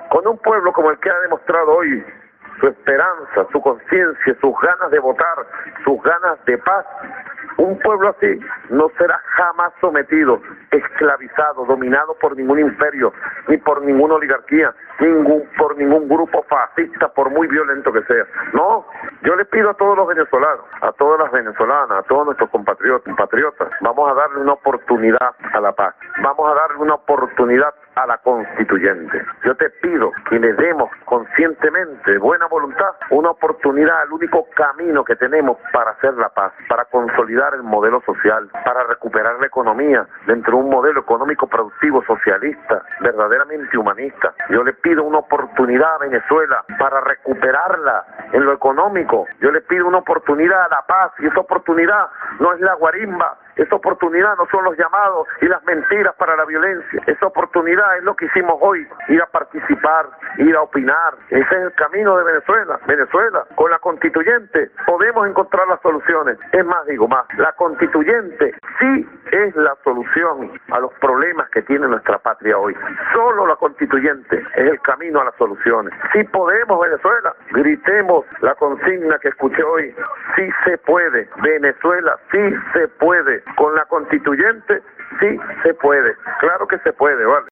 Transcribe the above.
con un pueblo como el que ha demostrado hoy su esperanza, su conciencia, sus ganas de votar, sus ganas de paz. Un pueblo así no será jamás sometido, esclavizado, dominado por ningún imperio, ni por ninguna oligarquía, por ningún grupo fascista, por muy violento que sea. No, yo le pido a todos los venezolanos, a todas las venezolanas, a todos nuestros compatriotas, vamos a darle una oportunidad a la paz, vamos a darle una oportunidad a la constituyente. Yo te pido que le demos conscientemente, de buena voluntad, una oportunidad al único camino que tenemos para hacer la paz, para consolidar el modelo social, para recuperar la economía dentro de un modelo económico productivo socialista, verdaderamente humanista. Yo le pido una oportunidad a Venezuela para recuperarla en lo económico. Yo le pido una oportunidad a la paz, y esa oportunidad no es la guarimba. Esa oportunidad no son los llamados y las mentiras para la violencia. Esa oportunidad es lo que hicimos hoy, ir a participar, ir a opinar. Ese es el camino de Venezuela. Venezuela, con la constituyente, podemos encontrar las soluciones. Es más, digo más, la constituyente sí es la solución a los problemas que tiene nuestra patria hoy. Solo la constituyente es el camino a las soluciones. Sí podemos, Venezuela. Gritemos la consigna que escuché hoy. Sí se puede. Venezuela, sí se puede. Con la constituyente sí se puede, claro que se puede, ¿vale?